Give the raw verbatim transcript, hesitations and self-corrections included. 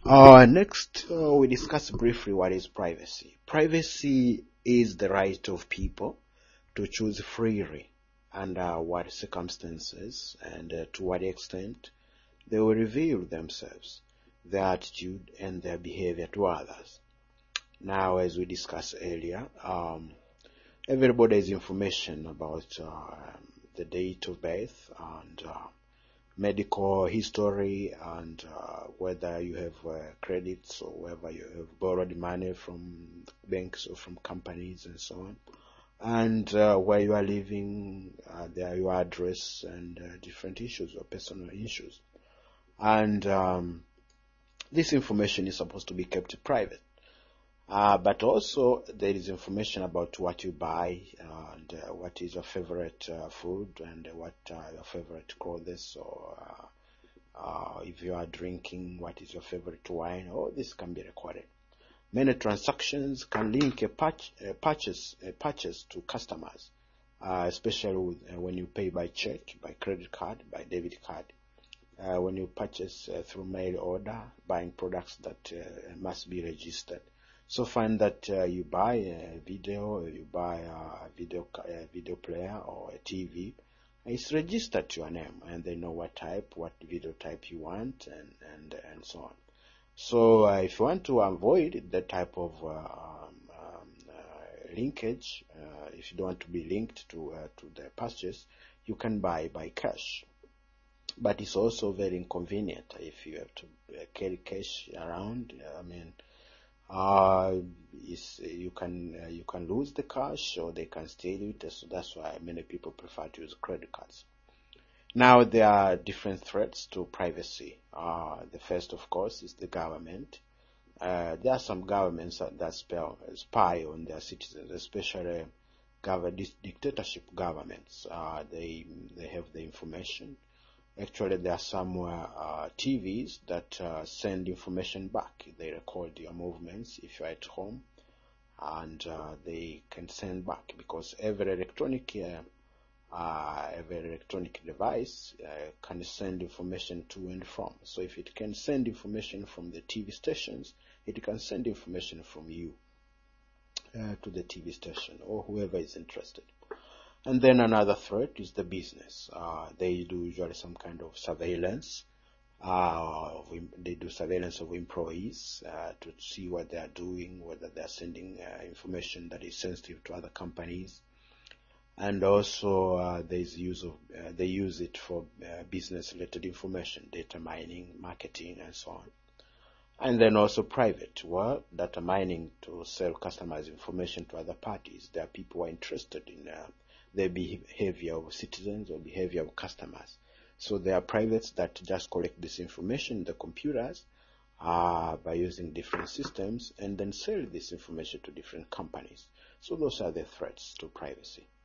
Uh, next, uh, we discuss briefly what is privacy. Privacy is the right of people to choose freely under what circumstances and uh, to what extent they will reveal themselves, their attitude, and their behavior to others. Now, as we discussed earlier, um, everybody's information about uh, the date of birth and uh, medical history and uh, whether you have uh, credits or whether you have borrowed money from banks or from companies and so on, and uh, where you are living, uh, there your address and uh, different issues or personal issues. And um, this information is supposed to be kept private. Uh, but also there is information about what you buy and uh, what is your favorite uh, food and what are your favorite clothes, or uh, uh, if you are drinking, what is your favorite wine. All this can be recorded. Many transactions can link a, patch, a purchase a purchase to customers, uh, especially with, uh, when you pay by check, by credit card, by debit card. Uh, when you purchase uh, through mail order, buying products that uh, must be registered. So find that uh, you buy a video, or you buy a video, a video player or a T V. It's registered to your name, and they know what type, what video type you want, and and and so on. So uh, if you want to avoid that type of uh, um, um, uh, linkage, uh, if you don't want to be linked to uh, to the purchase, you can buy by cash. But it's also very inconvenient if you have to uh, carry cash around. I mean, uh, is you can uh, you can lose the cash or they can steal it. So that's why many people prefer to use credit cards. Now there are different threats to privacy. Uh, the first, of course, is the government. Uh, there are some governments that, that spell, spy on their citizens, especially government, dictatorship governments. Uh, they they have the information. Actually, there are some uh, T Vs that uh, send information back. They record your movements if you're at home, and uh, they can send back, because every electronic uh, uh, every electronic device uh, can send information to and from. So if it can send information from the T V stations, it can send information from you uh, to the T V station or whoever is interested. And then another threat is the business. Uh, they do usually some kind of surveillance. Uh, of, they do surveillance of employees uh, to see what they are doing, whether they are sending uh, information that is sensitive to other companies. And also uh, there is use of uh, they use it for uh, business-related information, data mining, marketing, and so on. And then also private, well, data mining to sell customers' information to other parties. There are people who are interested in uh, the behavior of citizens or behavior of customers. So there are privates that just collect this information in the computers uh, by using different systems and then sell this information to different companies. So those are the threats to privacy.